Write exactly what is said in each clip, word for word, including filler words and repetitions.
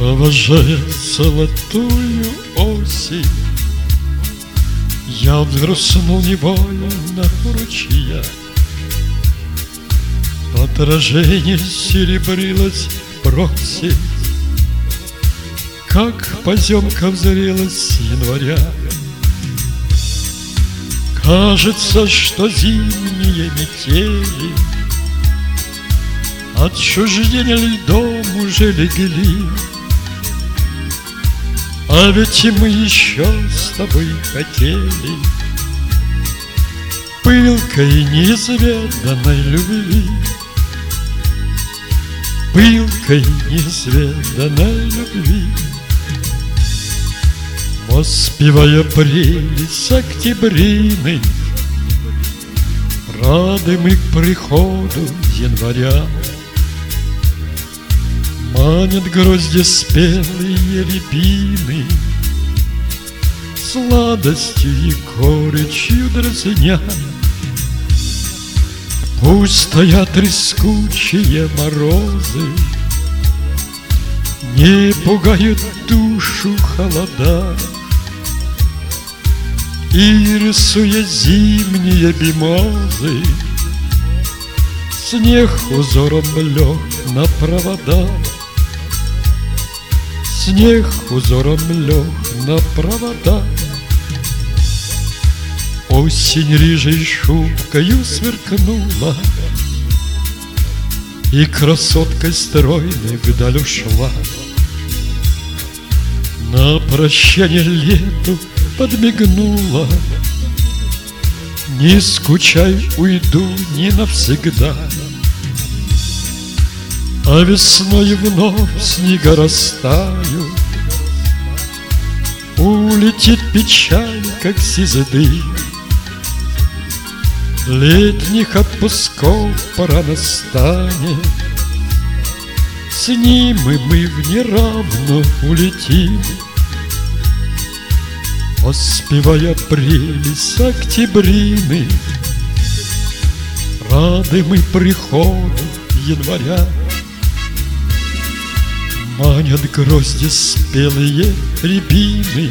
Провожая золотую осень, я взгрустнул невольно у ручья. В отражении серебрилась просень, как поземка взрелась с января. Кажется, что зимние метели отчуждения льдом уже легли. А ведь и мы еще с тобой хотели пылкой неизведанной любви, пылкой неизведанной любви. Воспевая прелесть октябрины, рады мы к приходу января. Манят грозди спелые рябины, сладостью и горечью дразня. Пусть стоят трескучие морозы, не пугают душу холода. И рисуя зимние мимозы, снег узором лег на провода. Снег узором лег на провода. Осень рыжей шубкою сверкнула, и красоткой стройной вдаль ушла. На прощание лету подмигнула: не скучай, уйду не навсегда. А весной вновь снега растают, улетит печаль, как сизый дым. Летних отпусков пора настанет, с ним и мы в неравно улетим. Воспевая прелесть октябрины, рады мы приходу января. Манят грозди спелые рябины,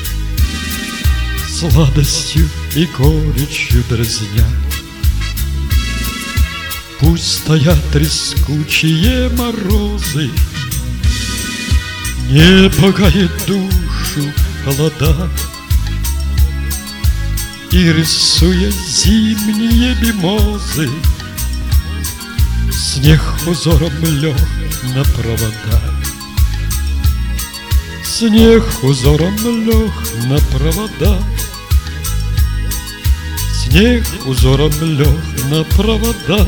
сладостью и горечью дразня. Пусть стоят трескучие морозы, не пугает душу холода. И рисуя зимние мимозы, снег узором лег на провода. Снег узором лег на провода. Снег узором лег на провода.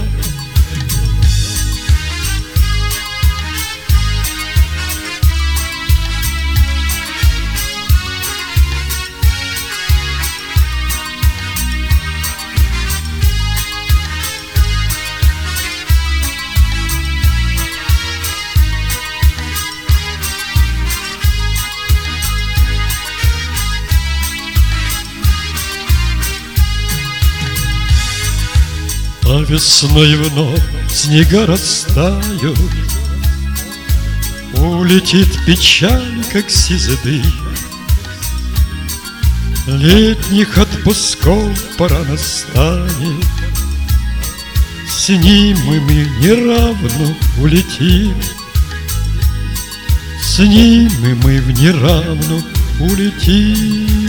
А весной вновь снега растают, улетит печаль, как сизый дым. Летних отпусков пора настанет, с ним и мы неравно улетим. С ним и мы в неравно улетим.